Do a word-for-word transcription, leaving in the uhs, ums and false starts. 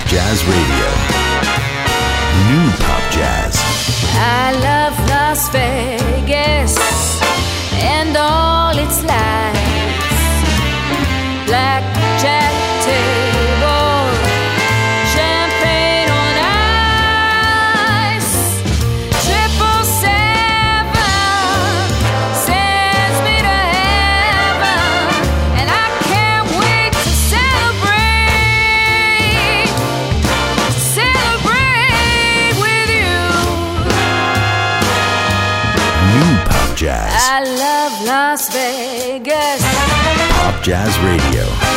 Jazz Radio. New Pop Jazz. I love Las Vegas and all its lights. Blackjack table, champagne on ice. Triple seven sends me to heaven, and I can't wait to celebrate, celebrate with you. New Pop Jazz. I love Las Vegas. Pop Jazz Radio.